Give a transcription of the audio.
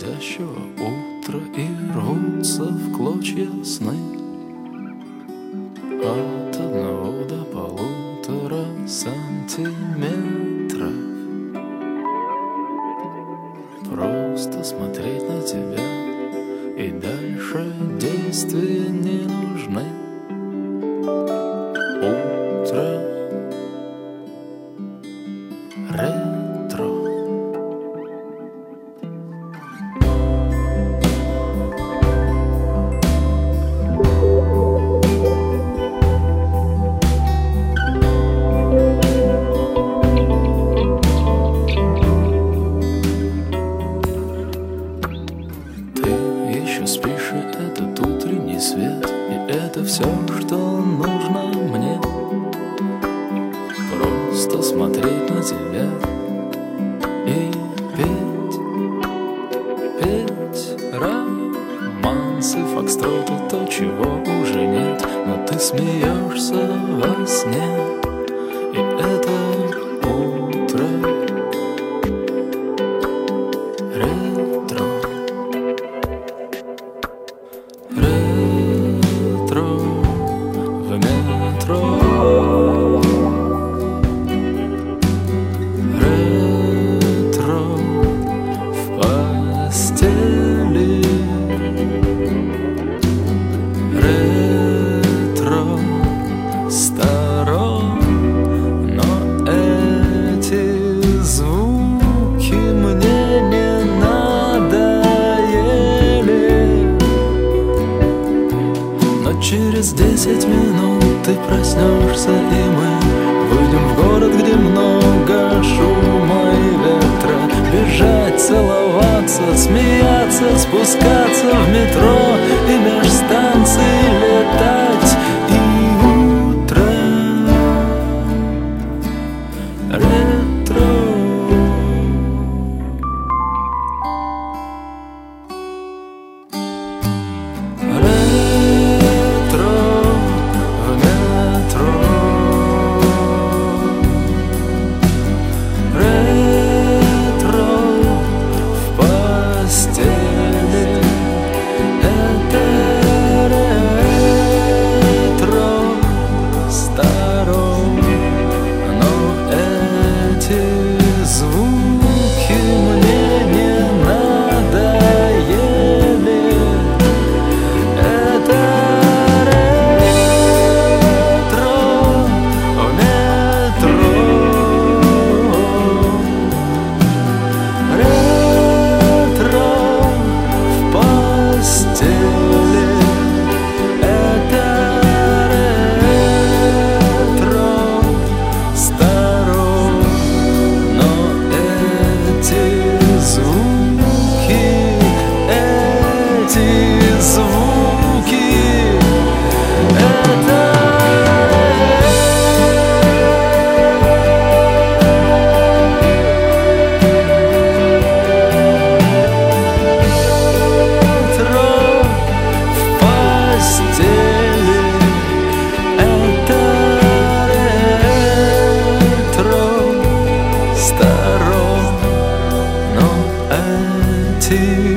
уходящего утра и рвутся в клочья сны. От 1 до 1,5 сантиметров. Просто смотреть на тебя, и дальше действия не нужны. Утро ретро. Спишь, и этот утренний свет, и это все, что нужно мне. Просто смотреть на тебя и петь романсы, фокстроты, то, чего уже нет. Но ты смеешься во сне, и это утро ретро. Ретро в метро. Ретро в постели. Ретро старо, но эти звуки мне не надоели. Но через 10 минут ты проснешься, и мы выйдем в город, где много шума и ветра. Бежать, целоваться, смеяться, спускаться в метро и меж станций летать. И утро ретро. Старо, но эти